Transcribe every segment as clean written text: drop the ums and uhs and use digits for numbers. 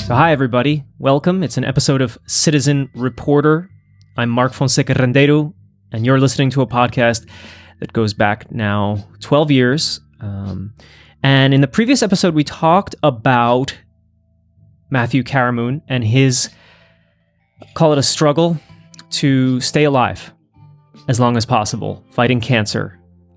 So hi, everybody. Welcome. It's an episode of Citizen Reporter. I'm Mark Fonseca Rendeiro, and you're listening to a podcast that goes back now 12 years. And in the previous episode, we talked about Matthew Caramoon and his, call it a struggle to stay alive as long as possible, fighting cancer.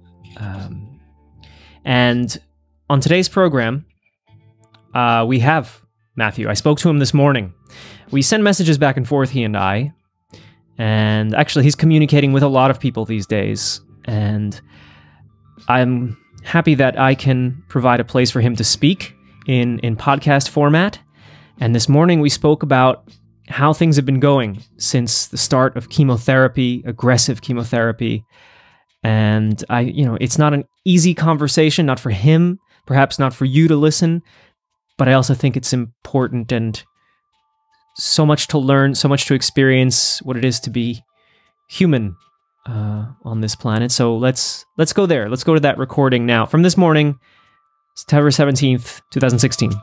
And on today's program, we have Matthew. I spoke to him this morning. We send messages back and forth, he and I. And actually, he's communicating with a lot of people these days. And I'm happy that I can provide a place for him to speak in podcast format. And this morning, we spoke about how things have been going since the start of chemotherapy, aggressive chemotherapy. And it's not an easy conversation, not for him, perhaps not for you to listen. But I also think it's important and so much to learn, so much to experience what it is to be human on this planet. So let's go there. Let's go to that recording now from this morning, September 17th, 2016.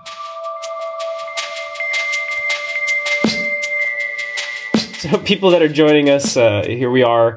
So people that are joining us, here we are.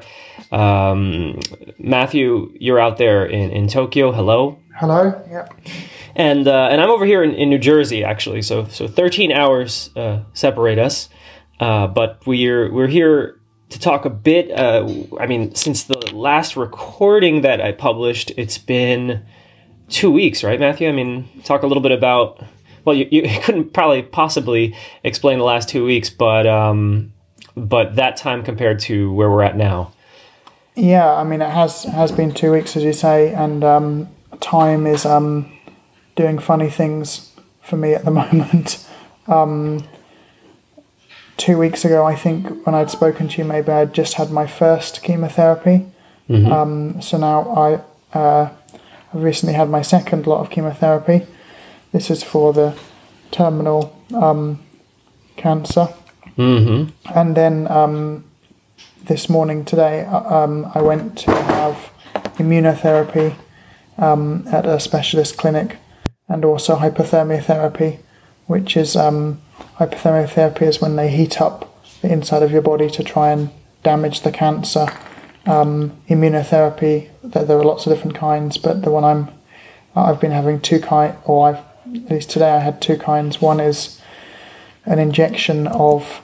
Matthew, you're out there in Tokyo. Hello. Hello. Yeah. And I'm over here in New Jersey, actually. So 13 hours separate us, but we're here to talk a bit. Since the last recording that I published, it's been 2 weeks, right, Matthew? Talk a little bit about. Well, you couldn't probably possibly explain the last 2 weeks, but that time compared to where we're at now. Yeah, it has been 2 weeks, as you say, and time is doing funny things for me at the moment. 2 weeks ago, I think, when I'd spoken to you, maybe I'd just had my first chemotherapy. Mm-hmm. So now I've recently had my second lot of chemotherapy. This is for the terminal cancer. Mm-hmm. And then this morning, today, I went to have immunotherapy at a specialist clinic, and also hypothermia therapy, which is hypothermia therapy is when they heat up the inside of your body to try and damage the cancer. Immunotherapy, there are lots of different kinds, but the one I've been having at least today I had two kinds. One is an injection of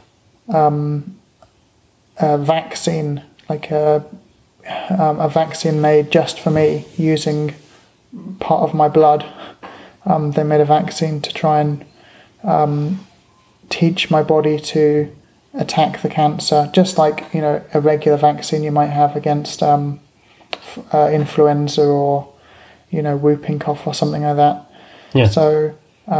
a vaccine, like a vaccine made just for me using part of my blood. They made a vaccine to try and teach my body to attack the cancer, just like a regular vaccine you might have against influenza or whooping cough or something like that. Yeah. So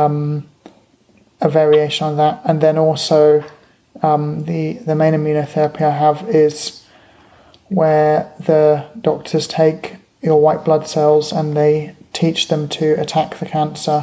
a variation on that, and then also the main immunotherapy I have is where the doctors take your white blood cells and they teach them to attack the cancer.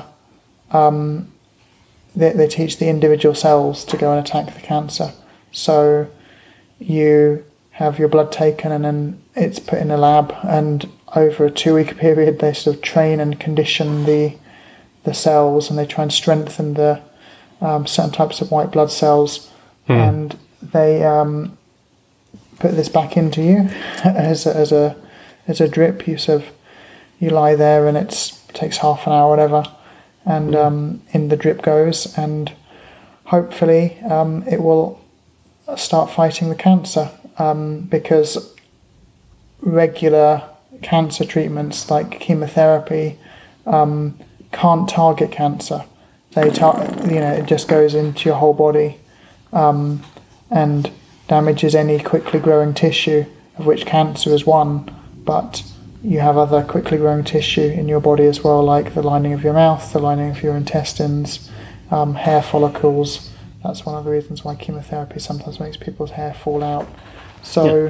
They teach the individual cells to go and attack the cancer. So you have your blood taken and then it's put in a lab, and over a 2-week period they sort of train and condition the cells, and they try and strengthen the certain types of white blood cells, and they put this back into you as a drip. You lie there and it takes half an hour or whatever, and in the drip goes, and hopefully it will start fighting the cancer, because regular cancer treatments like chemotherapy can't target cancer. It just goes into your whole body and damages any quickly growing tissue, of which cancer is one, but you have other quickly growing tissue in your body as well, like the lining of your mouth, the lining of your intestines, hair follicles. That's one of the reasons why chemotherapy sometimes makes people's hair fall out. So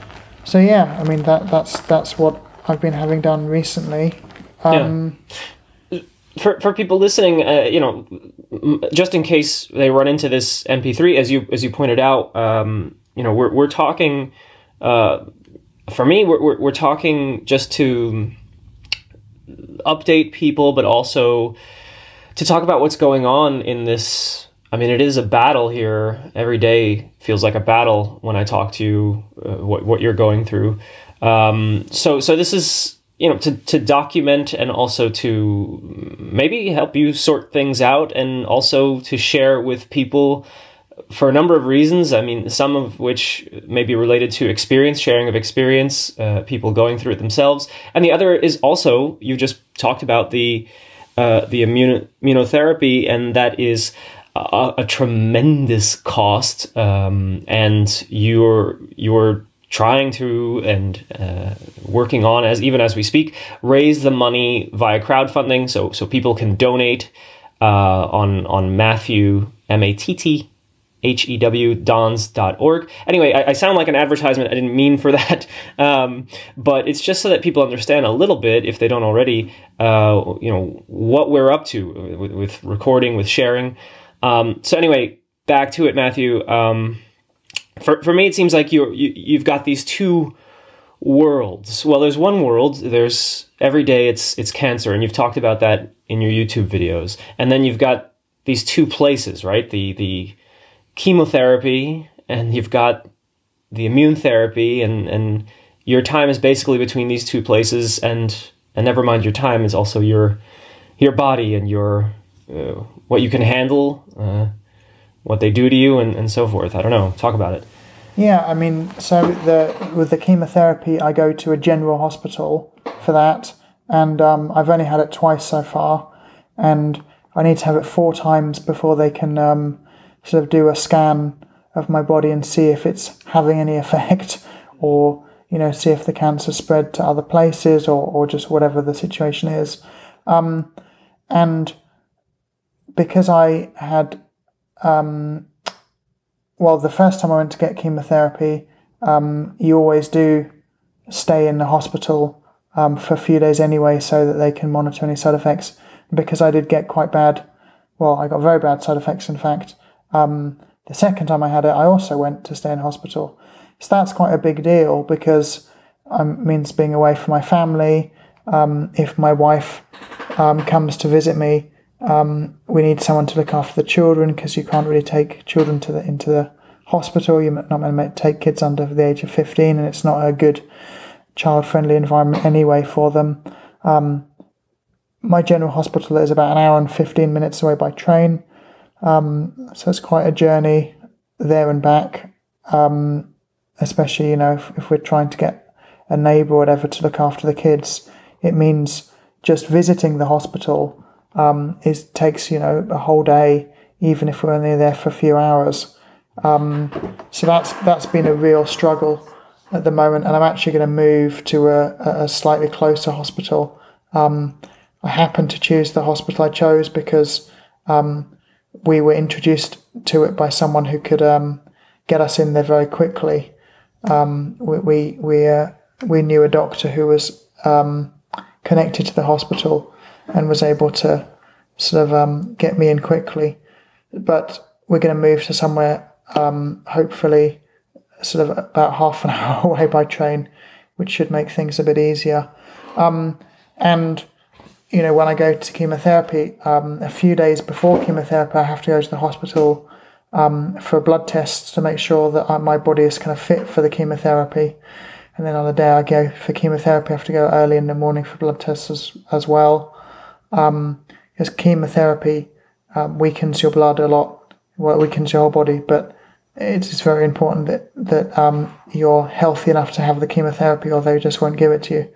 that's what I've been having done recently. For people listening, just in case they run into this MP3, as you pointed out, we're talking. For me, we're talking just to update people, but also to talk about what's going on in this I mean, it is a battle here. Every day feels like a battle when I talk to you, what you're going through. So this is, to document and also to maybe help you sort things out, and also to share with people for a number of reasons. I mean, some of which may be related to sharing of experience, people going through it themselves. And the other is also, you just talked about the immunotherapy, and that is a tremendous cost, and you're trying to and working on, as we speak, raise the money via crowdfunding, so people can donate on Matthew MATTHEW Dons.org. Anyway, I sound like an advertisement. I didn't mean for that, but it's just so that people understand a little bit, if they don't already, what we're up to with recording, with sharing. So anyway, back to it, Matthew. For me, it seems like you've got these two worlds. Well, there's one world. There's every day it's cancer, and you've talked about that in your YouTube videos. And then you've got these two places, right? The chemotherapy, and you've got the immune therapy, and your time is basically between these two places. And never mind your time, is also your body and your what you can handle, what they do to you, and so forth. I don't know. Talk about it. Yeah, I mean, so with the chemotherapy, I go to a general hospital for that, and I've only had it twice so far, and I need to have it 4 times before they can sort of do a scan of my body and see if it's having any effect, or see if the cancer spread to other places, or just whatever the situation is. And because I had the first time I went to get chemotherapy, you always do stay in the hospital for a few days anyway, so that they can monitor any side effects. Because I did get quite bad, I got very bad side effects, in fact. The second time I had it, I also went to stay in hospital. So that's quite a big deal, because it means being away from my family. If my wife comes to visit me, we need someone to look after the children, because you can't really take children into the hospital. You're not meant to take kids under the age of 15, and it's not a good child-friendly environment anyway for them. My general hospital is about an hour and 15 minutes away by train, so it's quite a journey there and back, especially if we're trying to get a neighbour or whatever to look after the kids. It means just visiting the hospital takes a whole day, even if we're only there for a few hours. So that's been a real struggle at the moment, and I'm actually going to move to a slightly closer hospital. I happened to choose the hospital I chose because we were introduced to it by someone who could get us in there very quickly. We knew a doctor who was connected to the hospital and was able to sort of get me in quickly. But we're going to move to somewhere, hopefully, sort of about half an hour away by train, which should make things a bit easier. And when I go to chemotherapy, a few days before chemotherapy, I have to go to the hospital for a blood test to make sure that my body is kind of fit for the chemotherapy. And then on the day I go for chemotherapy, I have to go early in the morning for blood tests as well. Because chemotherapy weakens your blood a lot, weakens your whole body, but it is very important that you're healthy enough to have the chemotherapy, or they just won't give it to you.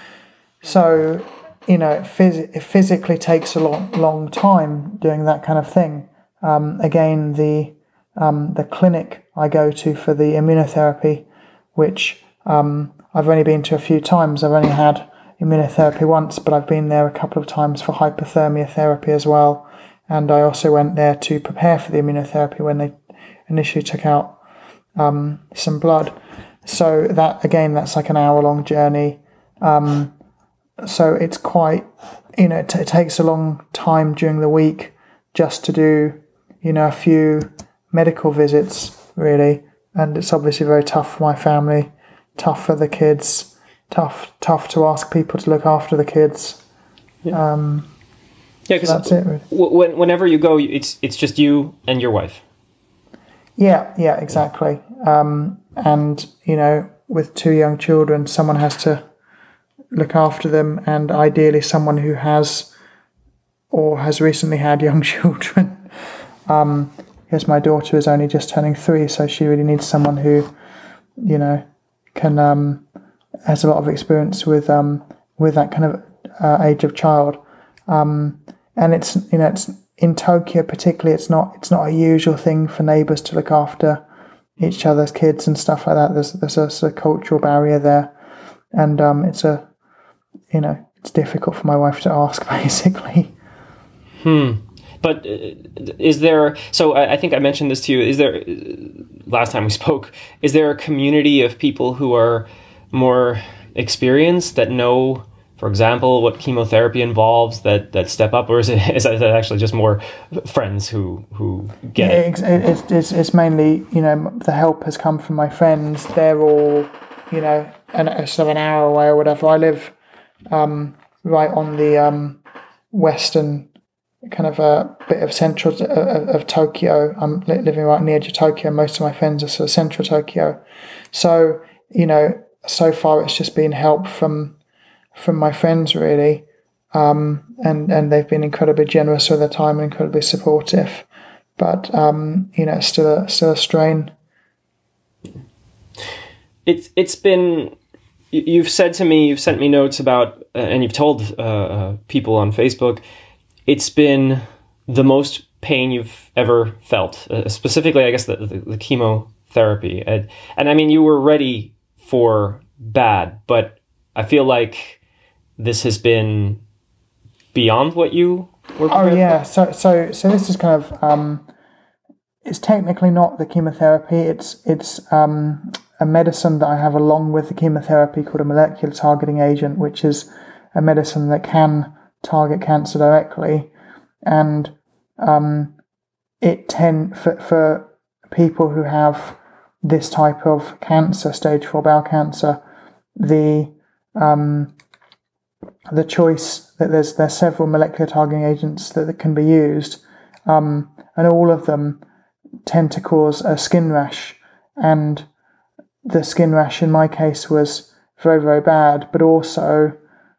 So, it physically takes a long time doing that kind of thing. Again, the clinic I go to for the immunotherapy, which I've only been to a few times. I've only had immunotherapy once, but I've been there a couple of times for hypothermia therapy as well. And I also went there to prepare for the immunotherapy when they initially took out some blood. So that's like an hour-long journey. So it's quite, it takes a long time during the week just to do, a few medical visits, really. And it's obviously very tough for my family, tough for the kids, tough to ask people to look after the kids. Yeah. Yeah, so that's it. Really. Whenever you go, it's just you and your wife. Yeah, exactly. And with 2 young children, someone has to look after them, and ideally someone who has or has recently had young children. Because my daughter is only just turning 3, so she really needs someone who, can has a lot of experience with that kind of age of child. And it's in Tokyo particularly, it's not a usual thing for neighbours to look after each other's kids and stuff like that. There's a sort of cultural barrier there, and it's difficult for my wife to ask, basically. But is there? So I think I mentioned this to you. Is there? Last time we spoke, is there a community of people who are more experienced that know, for example, what chemotherapy involves, that step up, or is that actually just more friends who get it? It's mainly, the help has come from my friends. They're all, sort of an hour away or whatever. I live right on the western kind of a bit of central of Tokyo. I'm living right on the edge of Tokyo. Most of my friends are sort of central Tokyo. So, so far it's just been help from my friends, really, and they've been incredibly generous with their time and incredibly supportive. But it's still a strain. It's been. You've said to me, you've sent me notes about, and you've told people on Facebook, it's been the most pain you've ever felt. Specifically, I guess the chemotherapy, and I mean, you were ready for bad, but I feel like this has been beyond what you were prepared for. Yeah. So this is kind of it's technically not the chemotherapy. It's a medicine that I have along with the chemotherapy called a molecular targeting agent, which is a medicine that can target cancer directly, and for people who have this type of cancer, stage 4 bowel cancer, the choice that there's several molecular targeting agents that can be used, and all of them tend to cause a skin rash, and the skin rash in my case was very, very bad, but also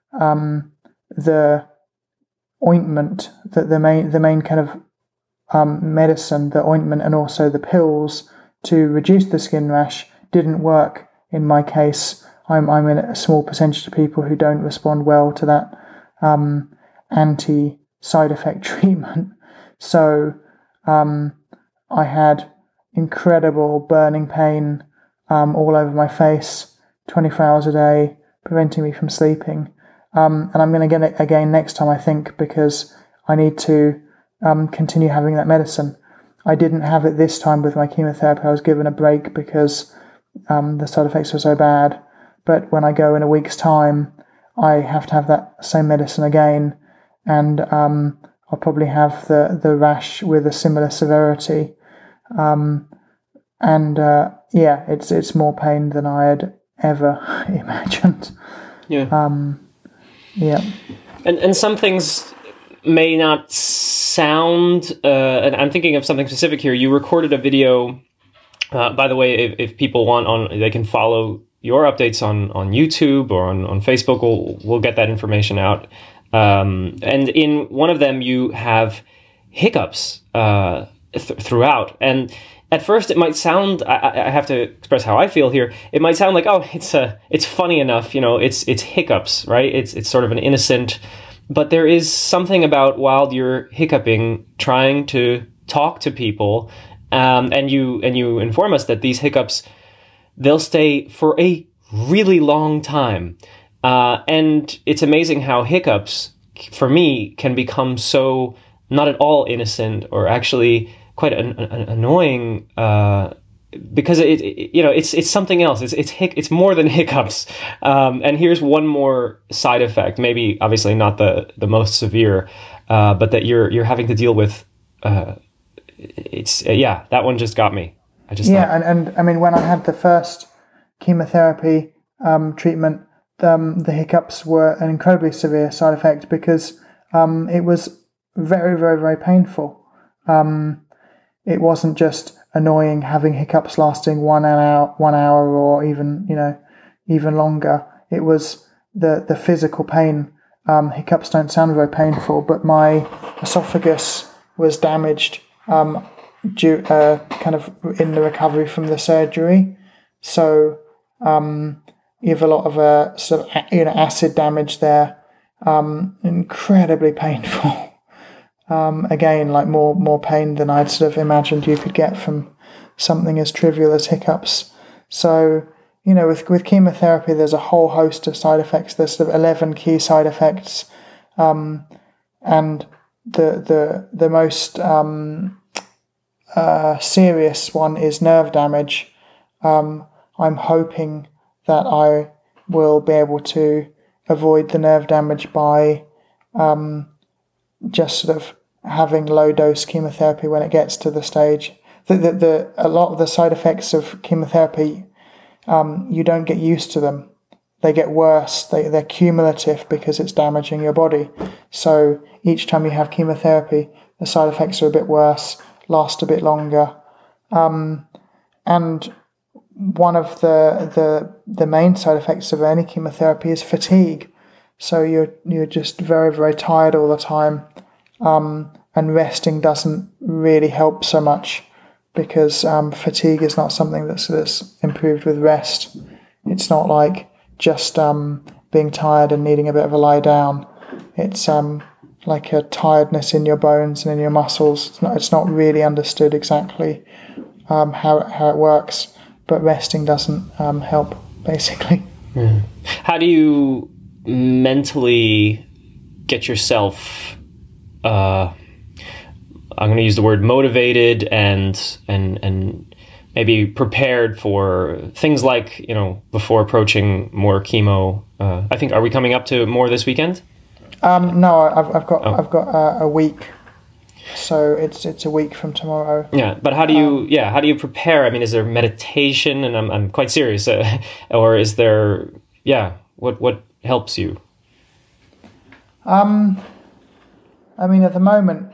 the ointment, the main kind of medicine, the ointment and also the pills to reduce the skin rash didn't work in my case. I'm in a small percentage of people who don't respond well to that anti-side effect treatment. So I had incredible burning pain all over my face, 24 hours a day, preventing me from sleeping. And I'm going to get it again next time, I think, because I need to continue having that medicine. I didn't have it this time with my chemotherapy. I was given a break because the side effects were so bad. But when I go in a week's time, I have to have that same medicine again, and I'll probably have the rash with a similar severity. It's more pain than I had ever imagined. Yeah. Yeah. And some things may not sound, and I'm thinking of something specific here. You recorded a video, by the way, if people want, they can follow your updates on YouTube or on Facebook. We'll get that information out. And in one of them, you have hiccups throughout. And at first, it might sound, I have to express how I feel here. It might sound like, oh, it's funny enough, it's hiccups, right? It's sort of an innocent, but there is something about while you're hiccuping, trying to talk to people, and you inform us that these hiccups, they'll stay for a really long time. And it's amazing how hiccups, for me, can become so not at all innocent or actually quite annoying, because it's something else. It's more than hiccups. And here's one more side effect, maybe obviously not the most severe, but that you're having to deal with. That one just got me. And I mean, when I had the first chemotherapy treatment, the hiccups were an incredibly severe side effect because it was very, very, very painful. It wasn't just annoying having hiccups lasting 1 hour or even, even longer. It was the physical pain. Hiccups don't sound very painful, but my esophagus was damaged due kind of in the recovery from the surgery. So you have a lot of sort of acid damage there. Incredibly painful. Again, like more pain than I'd sort of imagined you could get from something as trivial as hiccups. So, with chemotherapy, there's a whole host of side effects. There's sort of 11 key side effects, and the most serious one is nerve damage. I'm hoping that I will be able to avoid the nerve damage by just sort of having low dose chemotherapy when it gets to the stage. A lot of the side effects of chemotherapy, you don't get used to them. They get worse. They're cumulative because it's damaging your body. So each time you have chemotherapy, the side effects are a bit worse, last a bit longer. And one of the main side effects of any chemotherapy is fatigue. So you're just very, very tired all the time. And resting doesn't really help so much because fatigue is not something that's improved with rest. It's not like just being tired and needing a bit of a lie down. It's like a tiredness in your bones and in your muscles. It's not really understood exactly how it works, but resting doesn't help, basically. Yeah. How do you mentally get yourself I'm going to use the word motivated and maybe prepared for things like, before approaching more chemo? I think, are we coming up to more this weekend? No, I've got a week, so it's a week from tomorrow. Yeah, but how do you prepare? I mean, is there meditation? And I'm quite serious, or is there? Yeah, what helps you? I mean, at the moment,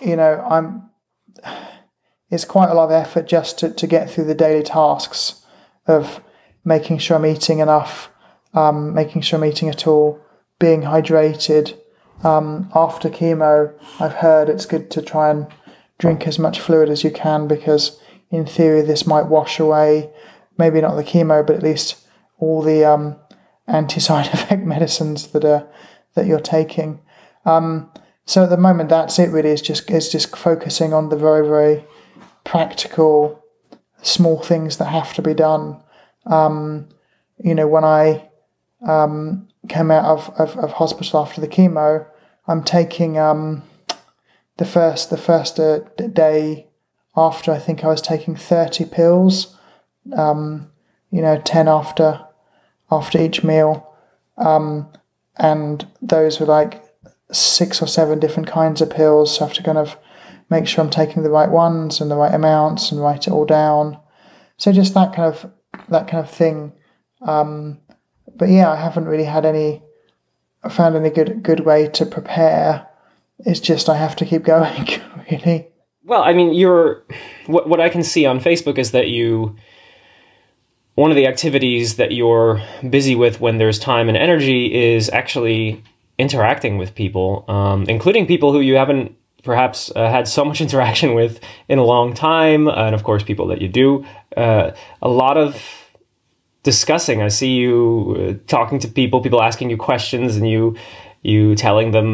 it's quite a lot of effort just to get through the daily tasks of making sure I'm eating enough, making sure I'm eating at all, being hydrated. After chemo, I've heard it's good to try and drink as much fluid as you can because in theory this might wash away, maybe not the chemo, but at least all the anti-side effect medicines that you're taking. So at the moment, that's it really, is just focusing on the very, very practical, small things that have to be done. When I came out of hospital after the chemo, I'm taking the first day after, I think I was taking 30 pills, 10 after each meal, and those were like 6 or 7 different kinds of pills, so I have to kind of make sure I'm taking the right ones and the right amounts and write it all down. So just that kind of thing. But yeah, I haven't really found any good way to prepare. It's just I have to keep going, really. Well, I mean, what I can see on Facebook is that one of the activities that you're busy with when there's time and energy is actually interacting with people, including people who you haven't perhaps had so much interaction with in a long time, and of course people that you do. A lot of discussing. I see you talking to people asking you questions, and you telling them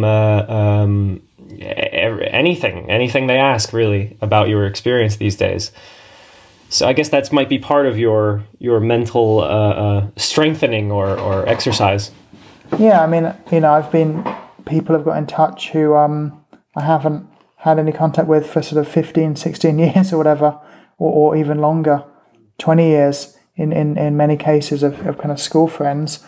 anything they ask really about your experience these days. So I guess that might be part of your mental strengthening or exercise. Yeah, I mean, people have got in touch who I haven't had any contact with for sort of 15, 16 years or whatever, or even longer, 20 years in many cases of kind of school friends.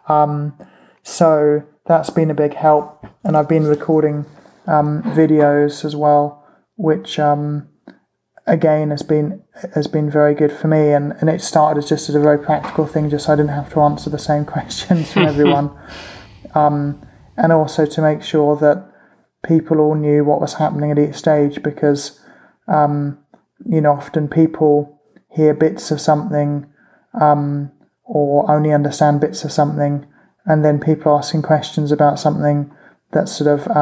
So that's been a big help. And I've been recording videos as well, which again has been very good for me. And it started as just a very practical thing, just so I didn't have to answer the same questions from everyone. And also to make sure that people all knew what was happening at each stage, because often people hear bits of something or only understand bits of something, and then people asking questions about something that's sort of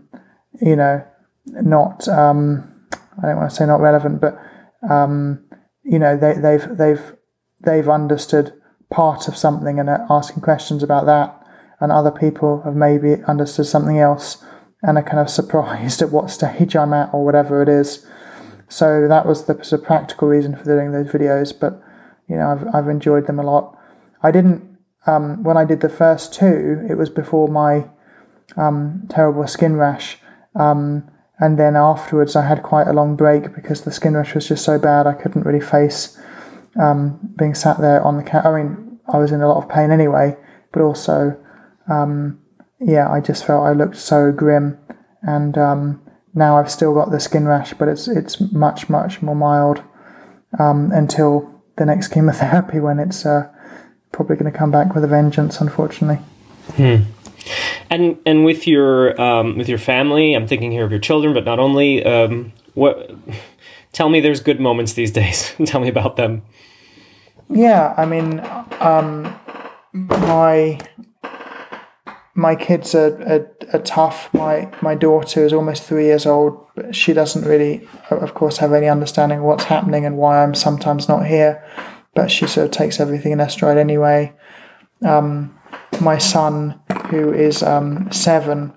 not I don't want to say not relevant, but they've understood part of something and are asking questions about that, and other people have maybe understood something else and are kind of surprised at what stage I'm at or whatever it is. So that was the sort of practical reason for doing those videos, but I've enjoyed them a lot. I didn't when I did the first two, it was before my terrible skin rash, and then afterwards I had quite a long break because the skin rash was just so bad I couldn't really face being sat there on the couch. I mean, I was in a lot of pain anyway, but also I just felt I looked so grim, and now I've still got the skin rash, but it's much, much more mild until the next chemotherapy, when it's probably going to come back with a vengeance, unfortunately. And with your family, I'm thinking here of your children, but not only. Tell me, there's good moments these days. Tell me about them. Yeah, I mean, my kids are tough. My daughter is almost 3 years old, but she doesn't really, of course, have any understanding of what's happening and why I'm sometimes not here. But she sort of takes everything in her stride anyway. My son, who is 7,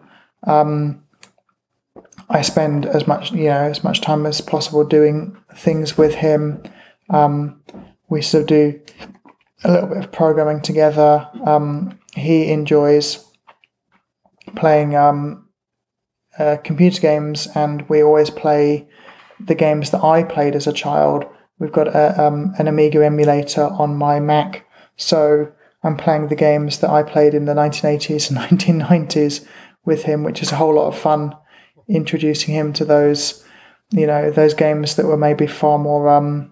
I spend as much time as possible doing things with him. We sort of do a little bit of programming together. He enjoys playing computer games, and we always play the games that I played as a child. We've got an Amiga emulator on my Mac, so I'm playing the games that I played in the 1980s and 1990s with him, which is a whole lot of fun, introducing him to those, those games that were maybe far more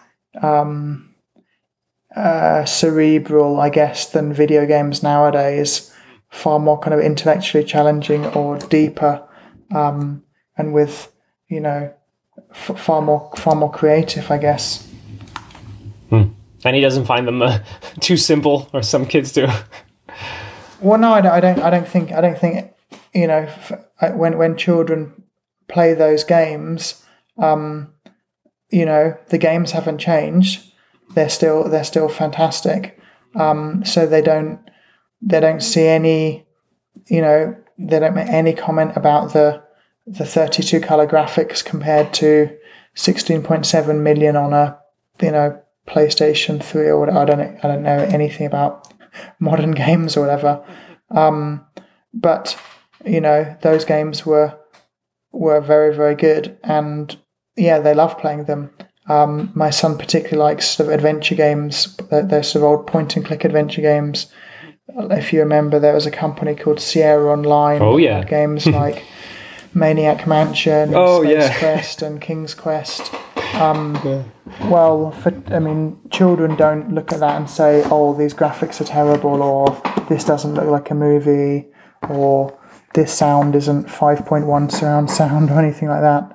cerebral, I guess, than video games nowadays, far more kind of intellectually challenging or deeper, and with, far more creative, I guess. And he doesn't find them too simple, or some kids do. Well, no, I don't think. When children play those games, the games haven't changed. They're still fantastic. So they don't see any, they don't make any comment about the 32 color graphics compared to 16.7 million on a PlayStation 3 or whatever. I don't know anything about modern games or whatever. But those games were very, very good, and they love playing them. My son particularly likes sort of adventure games. They're sort of old point and click adventure games. If you remember, there was a company called Sierra Online. Oh yeah, games like Maniac Mansion, Space Quest, and King's Quest. Well, children don't look at that and say, "Oh, these graphics are terrible," or "This doesn't look like a movie," or "This sound isn't 5.1 surround sound," or anything like that.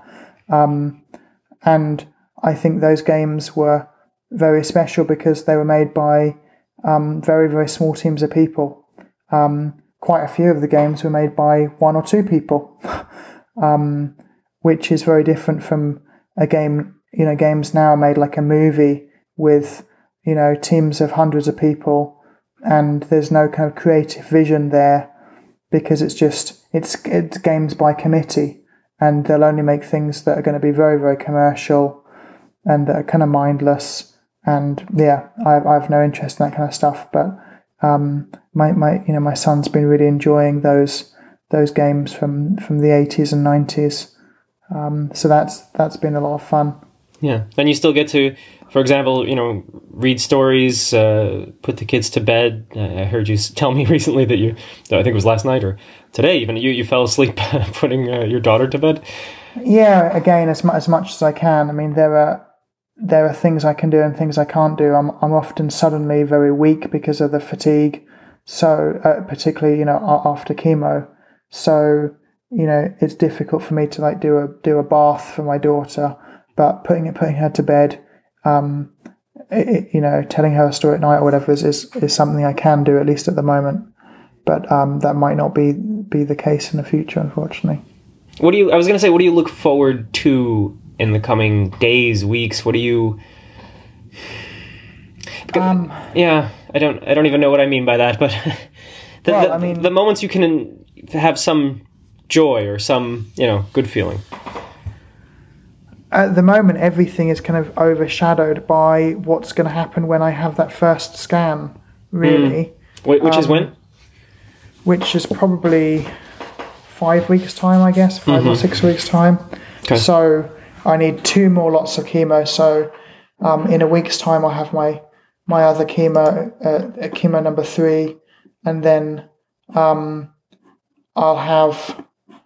And I think those games were very special because they were made by very, very small teams of people. Quite a few of the games were made by 1 or 2 people, which is very different from a game. Games now are made like a movie with, teams of hundreds of people, and there's no kind of creative vision there because it's games by committee, and they'll only make things that are going to be very, very commercial and that are kind of mindless. And I have no interest in that kind of stuff. But my son's been really enjoying those games from the 80s and 90s. So that's been a lot of fun. Yeah, and you still get to, for example, read stories, put the kids to bed. I heard you tell me recently that I think it was last night or today even, you fell asleep putting your daughter to bed. Yeah, again, as much as I can. I mean, there are things I can do and things I can't do. I'm often suddenly very weak because of the fatigue. So particularly, after chemo. So it's difficult for me to like do a bath for my daughter, but putting her to bed, telling her a story at night or whatever is something I can do, at least at the moment. But that might not be the case in the future, unfortunately. What do you look forward to in the coming days, weeks? What do you? I don't even know what I mean by that, but the moments you can have some joy or some, good feeling. At the moment, everything is kind of overshadowed by what's going to happen when I have that first scan, really. Which is when? Which is probably 5 weeks' time, I guess, 5 or 6 weeks' time. Okay. So I need 2 more lots of chemo. So in a week's time, I'll have my other chemo, chemo number 3, and then I'll have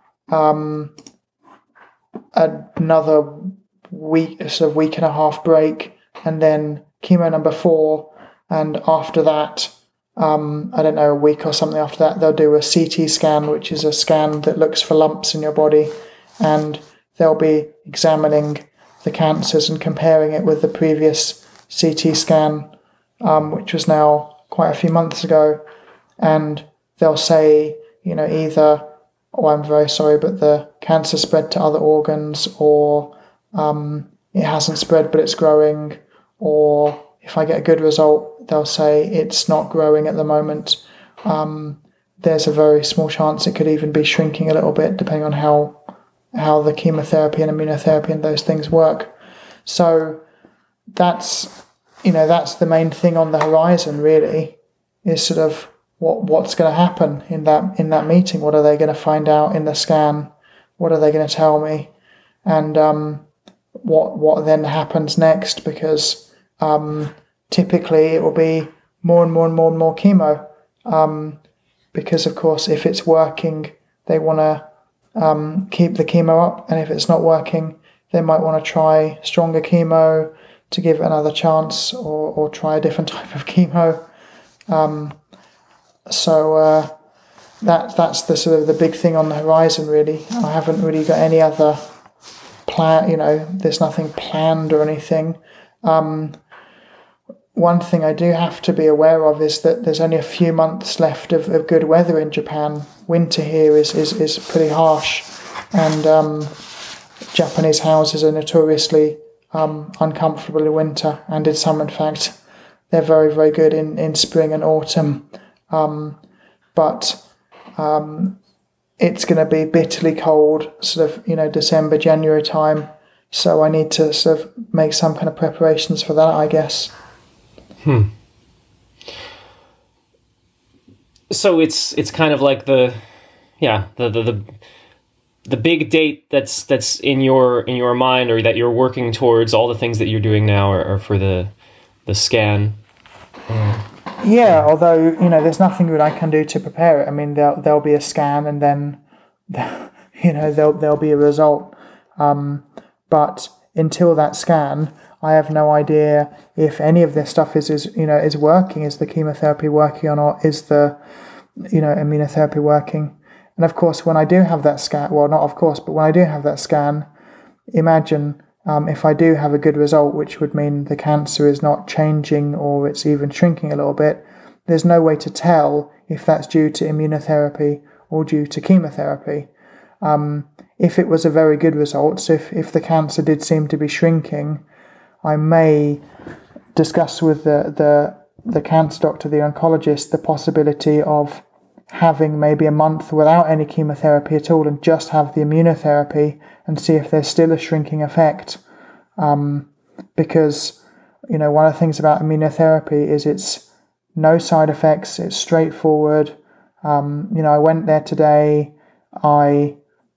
another week, so a week and a half break, and then chemo number 4, and after that, I don't know, a week or something after that, they'll do a CT scan, which is a scan that looks for lumps in your body, and they'll be examining the cancers and comparing it with the previous CT scan, which was now quite a few months ago, and they'll say, either, oh, I'm very sorry, but the cancer spread to other organs, or it hasn't spread but it's growing, or if I get a good result, they'll say it's not growing at the moment. There's a very small chance it could even be shrinking a little bit, depending on how the chemotherapy and immunotherapy and those things work. So that's the main thing on the horizon, really, is sort of what's going to happen in that meeting. What are they going to find out in the scan? What are they going to tell me? And what then happens next? Because typically it will be more and more and more and more chemo, because of course if it's working, they want to keep the chemo up, and if it's not working, they might want to try stronger chemo to give it another chance, or try a different type of chemo. So that's the sort of the big thing on the horizon, really. I haven't really got any other plan. There's nothing planned or anything. One thing I do have to be aware of is that there's only a few months left of good weather in Japan. Winter here is pretty harsh, and Japanese houses are notoriously uncomfortable in winter, and in some, in fact, they're very, very good in spring and autumn. But it's going to be bitterly cold, sort of, December, January time. So I need to sort of make some kind of preparations for that, I guess. So it's kind of like the big date that's in your mind, or that you're working towards. All the things that you're doing now are for the scan. Yeah, although there's nothing that I can do to prepare it. I mean, there'll be a scan, and then there'll be a result. But until that scan, I have no idea if any of this stuff is working. Is the chemotherapy working or not? Is the immunotherapy working? And of course, when I do have that scan, well, not of course, but when I do have that scan, imagine if I do have a good result, which would mean the cancer is not changing or it's even shrinking a little bit, there's no way to tell if that's due to immunotherapy or due to chemotherapy. If it was a very good result, so if the cancer did seem to be shrinking, I may discuss with the cancer doctor, the oncologist, the possibility of having maybe a month without any chemotherapy at all and just have the immunotherapy and see if there's still a shrinking effect. Because, one of the things about immunotherapy is it's no side effects, it's straightforward. I went there today, I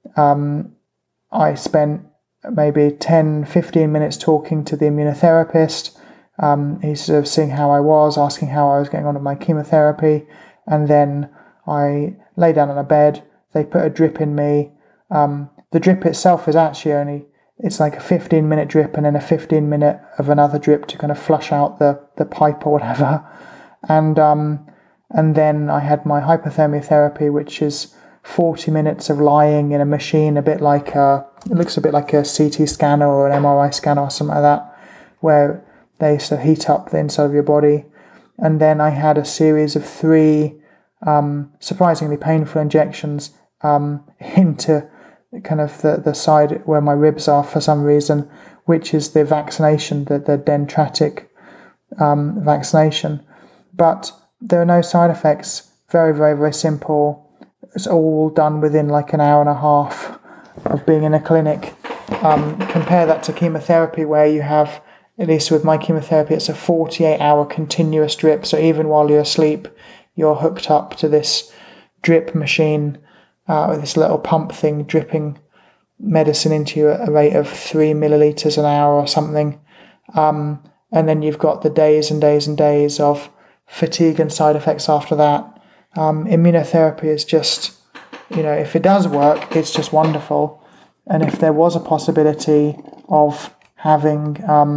spent maybe 10, 15 minutes talking to the immunotherapist. He's sort of seeing how I was, asking how I was getting on with my chemotherapy, and then I lay down on a bed, they put a drip in me. The drip itself is actually it's like a 15-minute drip and then a 15-minute of another drip to kind of flush out the pipe or whatever. And then I had my hypothermia therapy, which is 40 minutes of lying in a machine, it looks a bit like a CT scanner or an MRI scanner or something like that, where they sort of heat up the inside of your body. And then I had a series of 3 surprisingly painful injections into kind of the side where my ribs are for some reason, which is the vaccination, the dendritic vaccination. But there are no side effects. Very, very, very simple. It's all done within like an hour and a half of being in a clinic. Compare that to chemotherapy, where you have, at least with my chemotherapy, it's a 48-hour continuous drip. So even while you're asleep, you're hooked up to this drip machine with this little pump thing dripping medicine into you at a rate of 3 milliliters an hour or something. And then you've got the days and days and days of fatigue and side effects after that. Immunotherapy is just, if it does work, it's just wonderful. And if there was a possibility of having,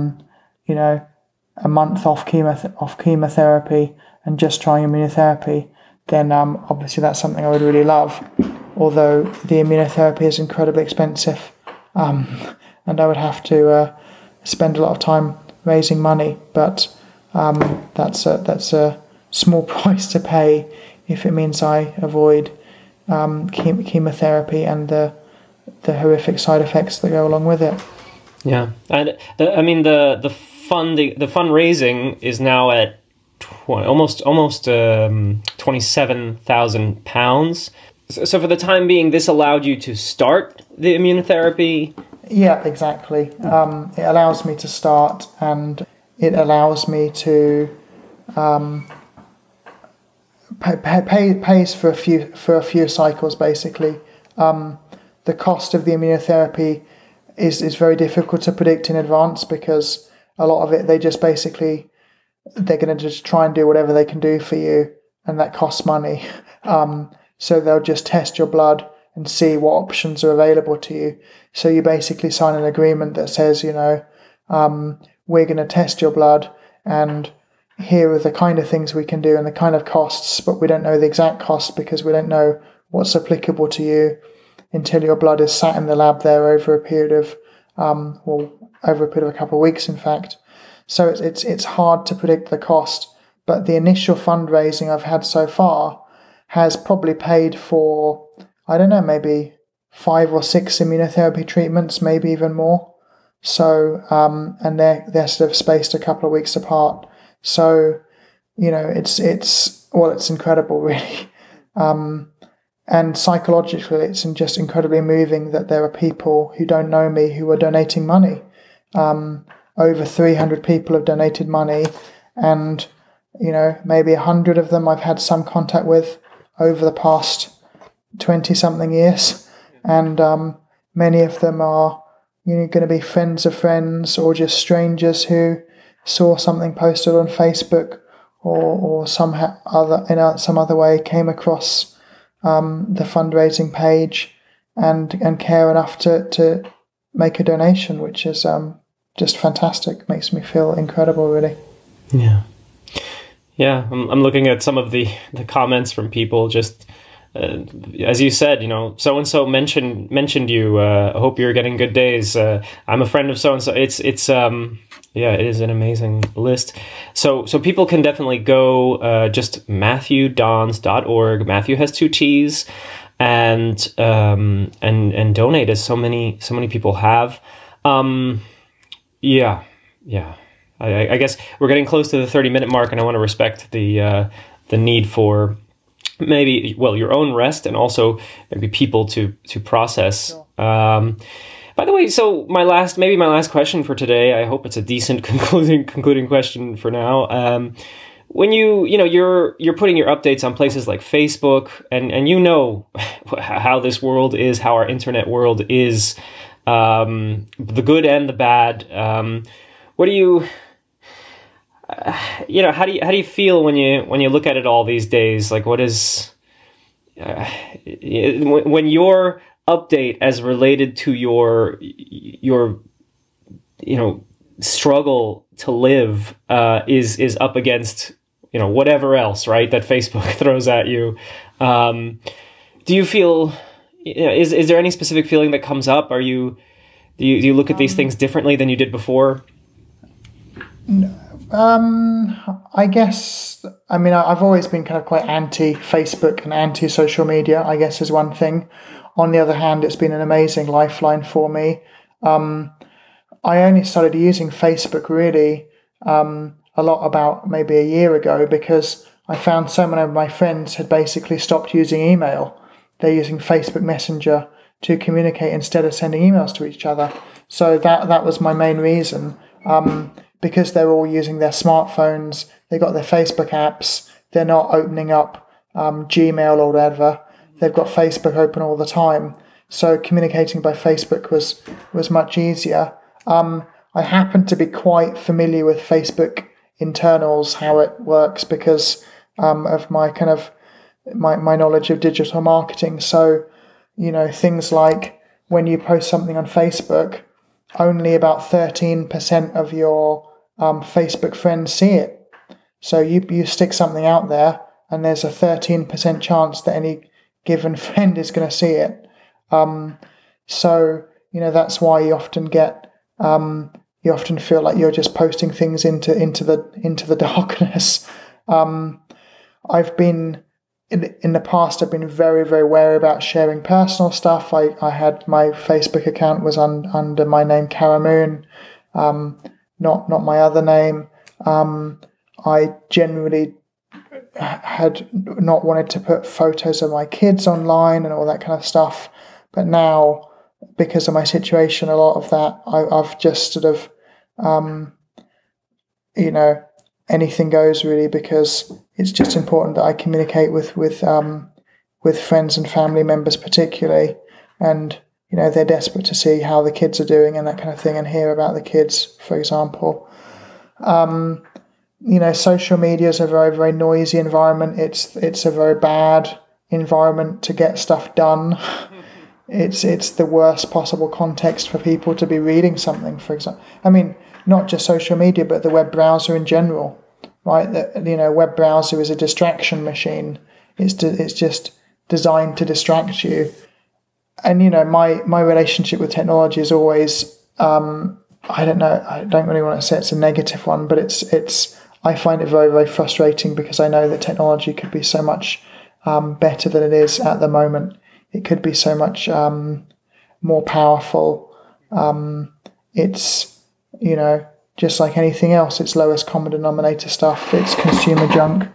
a month off chemotherapy and just trying immunotherapy, then obviously that's something I would really love. Although the immunotherapy is incredibly expensive, and I would have to spend a lot of time raising money. But that's a small price to pay if it means I avoid chemotherapy and the horrific side effects that go along with it. Yeah, and the fundraising is now at almost £27,000. So for the time being, this allowed you to start the immunotherapy? Yeah, exactly. It allows me to start, and it allows me to pays for a few cycles, basically. The cost of the immunotherapy is very difficult to predict in advance, because a lot of it, they're going to just try and do whatever they can do for you, and that costs money. So they'll just test your blood and see what options are available to you. So you basically sign an agreement that says, we're going to test your blood, and here are the kind of things we can do and the kind of costs, but we don't know the exact costs because we don't know what's applicable to you until your blood is sat in the lab there over a period of a couple of weeks, in fact. So it's hard to predict the cost, but the initial fundraising I've had so far has probably paid for, I don't know, maybe 5 or 6 immunotherapy treatments, maybe even more. So, and they're sort of spaced a couple of weeks apart. So, it's incredible, really. And psychologically, it's just incredibly moving that there are people who don't know me who are donating money. Over 300 people have donated money, and, maybe 100 of them I've had some contact with over the past 20-something years. And many of them are, going to be friends of friends, or just strangers who saw something posted on Facebook or some other way came across the fundraising page and care enough to make a donation, which is just fantastic. Makes me feel incredible, really. Yeah, I'm looking at some of the comments from people. Just as you said, so and so mentioned you. I hope you're getting good days. I'm a friend of so and so. It's it is an amazing list. So people can definitely go just MatthewDons.org. Matthew has 2 T's, and donate, as so many people have. I guess we're getting close to the 30-minute mark, and I want to respect the need for maybe, your own rest, and also maybe people to process. Sure. By the way, so my last question for today, I hope it's a decent concluding question for now. When you're putting your updates on places like Facebook, and how this world is, how our internet world is, the good and the bad. What do you? How do you feel when you look at it all these days? Like, what is when your update as related to your struggle to live is up against whatever else, right, that Facebook throws at you? Do you feel? Is there any specific feeling that comes up? Do you look at these things differently than you did before? I guess, I mean, I've always been kind of quite anti-Facebook and anti-social media, I guess, is one thing. On the other hand, it's been an amazing lifeline for me. I only started using Facebook really a lot about maybe a year ago, because I found so many of my friends had basically stopped using email. They're using Facebook Messenger to communicate instead of sending emails to each other. So that was my main reason. Because they're all using their smartphones, they got their Facebook apps, they're not opening up Gmail or whatever. They've got Facebook open all the time. So communicating by Facebook was much easier. I happen to be quite familiar with Facebook internals, how it works, because of my kind of my knowledge of digital marketing. So, things like when you post something on Facebook, only about 13% of your Facebook friends see it. So you stick something out there, and there's a 13% chance that any given friend is going to see it. So that's why you often get you often feel like you're just posting things into the darkness. I've been in the past, I've been very, very wary about sharing personal stuff. I had my Facebook account was under my name, Cara Moon, not my other name. I generally had not wanted to put photos of my kids online and all that kind of stuff. But now, because of my situation, a lot of that, I've just sort of, anything goes really, because it's just important that I communicate with friends and family members particularly, and they're desperate to see how the kids are doing and that kind of thing, and hear about the kids, for example. Social media is a very, very noisy environment. It's a very bad environment to get stuff done. It's the worst possible context for people to be reading something, for example. I mean, not just social media, but the web browser in general, right? Web browser is a distraction machine. It's just designed to distract you. And, my relationship with technology is always, I don't know, I don't really want to say it's a negative one, but I find it very, very frustrating, because I know that technology could be so much better than it is at the moment. It could be so much more powerful. It's, just like anything else, it's lowest common denominator stuff. It's consumer junk.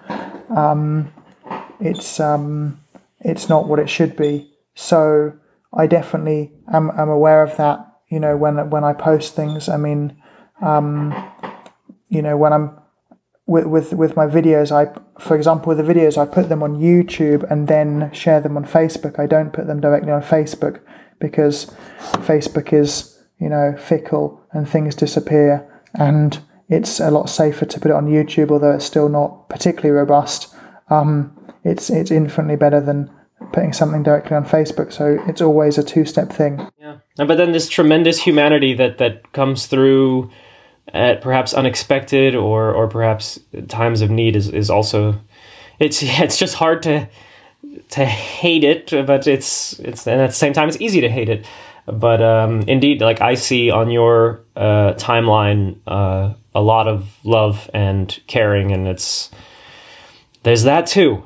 It's not what it should be. So I definitely am aware of that. When I post things. I mean, when I'm with my videos, for example, with the videos, I put them on YouTube and then share them on Facebook. I don't put them directly on Facebook, because Facebook is, fickle and things disappear, and it's a lot safer to put it on YouTube, although it's still not particularly robust. It's infinitely better than putting something directly on Facebook. So it's always a two-step thing. Yeah, but then this tremendous humanity that comes through at perhaps unexpected or perhaps times of need is also, it's just hard to hate it, but it's and at the same time it's easy to hate it. But indeed, like I see on your timeline a lot of love and caring, and there's that too.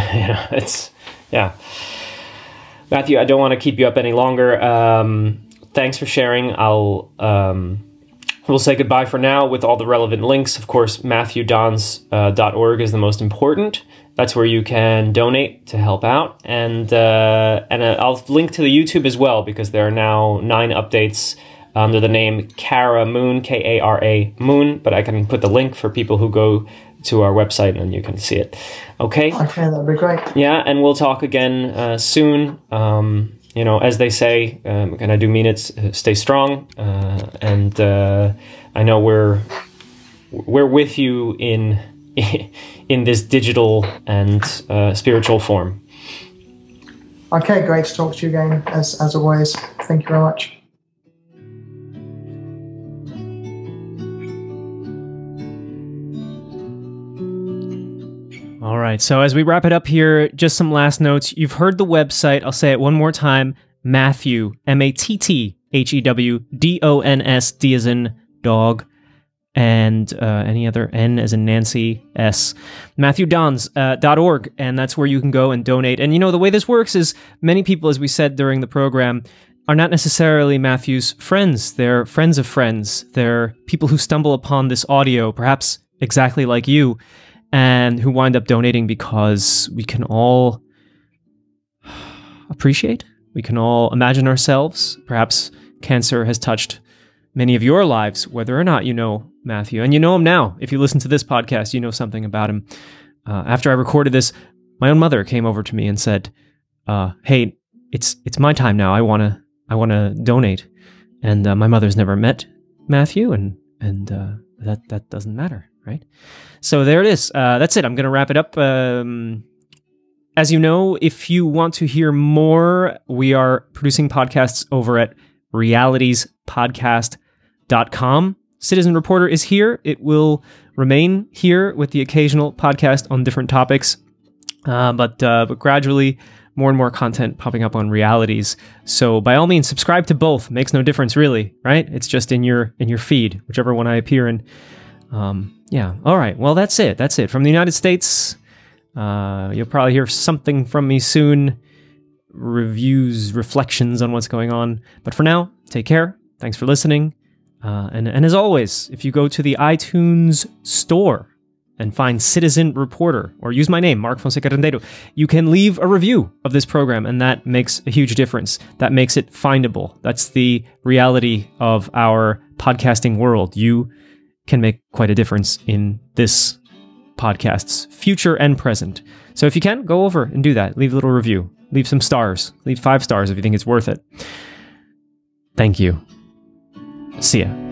Matthew, I don't want to keep you up any longer. Thanks for sharing. We'll say goodbye for now with all the relevant links. Of course, MatthewDons.org is the most important. That's where you can donate to help out. And I'll link to the YouTube as well, because there are now 9 updates under the name Cara Moon, Kara Moon. But I can put the link for people who go to our website and you can see it. Okay? Okay, that'd be great. Yeah, and we'll talk again soon. As they say, and I do mean it, stay strong. And I know we're with you in this digital and spiritual form. Okay, great to talk to you again, as always. Thank you very much. All right. So as we wrap it up here, just some last notes. You've heard the website. I'll say it one more time. Matthew, MATTHEWDONS, D as in dog, and any other N as in Nancy, S. MatthewDons.org, and that's where you can go and donate. And the way this works is many people, as we said during the program, are not necessarily Matthew's friends. They're friends of friends. They're people who stumble upon this audio, perhaps exactly like you, and who wind up donating because we can all appreciate. We can all imagine ourselves. Perhaps cancer has touched many of your lives, whether or not you know Matthew. And you know him now. If you listen to this podcast, you know something about him. After I recorded this, my own mother came over to me and said, hey, it's my time now. I want to donate. And my mother's never met Matthew, and that doesn't matter, right? So there it is. That's it. I'm going to wrap it up. As you know, if you want to hear more, we are producing podcasts over at realitiespodcast.com. Citizen Reporter is here. It will remain here with the occasional podcast on different topics, but gradually more and more content popping up on Realities. So by all means, subscribe to both. Makes no difference, really, right? It's just in your feed, whichever one I appear in. Yeah. All right. Well, that's it. That's it from the United States. You'll probably hear something from me soon. Reviews, reflections on what's going on. But for now, take care. Thanks for listening. And as always, if you go to the iTunes store and find Citizen Reporter, or use my name, Mark Fonseca Rendeiro, you can leave a review of this program, and that makes a huge difference. That makes it findable. That's the reality of our podcasting world. You can make quite a difference in this podcast's future and present. So if you can, go over and do that. Leave a little review. Leave some stars. Leave 5 stars if you think it's worth it. Thank you. See ya.